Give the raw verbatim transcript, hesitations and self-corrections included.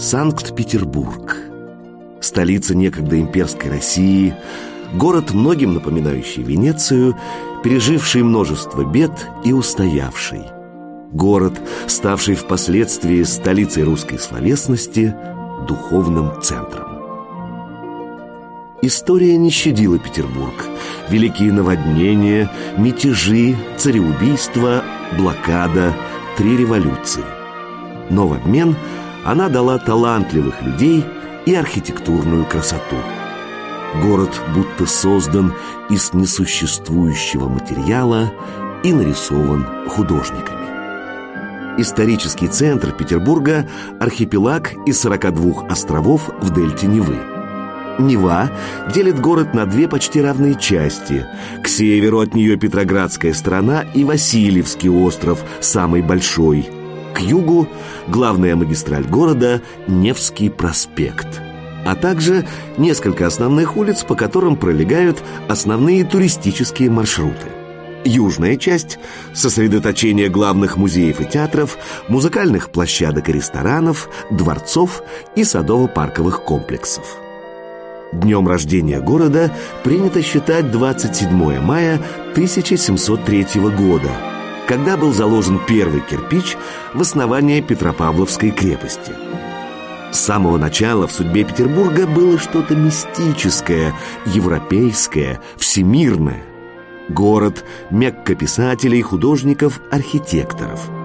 Санкт-Петербург. Столица некогда имперской России, город, многим напоминающий Венецию, переживший множество бед и устоявший. Город, ставший впоследствии столицей русской словесности, духовным центром. История не щадила Петербург. Великие наводнения, мятежи, цареубийства, блокада, три революции. Но в обмен она дала талантливых людей и архитектурную красоту. Город будто создан из несуществующего материала и нарисован художниками. Исторический центр Петербурга – архипелаг из сорока двух островов в дельте Невы. Нева делит город на две почти равные части. К северу от нее Петроградская сторона и Васильевский остров, самый большой. К югу – главная магистраль города – Невский проспект. А также несколько основных улиц, по которым пролегают основные туристические маршруты. Южная часть – сосредоточение главных музеев и театров, музыкальных площадок и ресторанов, дворцов и садово-парковых комплексов. Днем рождения города принято считать двадцать седьмое мая тысяча семьсот третьего года, когда был заложен первый кирпич в основание Петропавловской крепости. С самого начала в судьбе Петербурга было что-то мистическое, европейское, всемирное. Город – Мекка писателей, художников, архитекторов.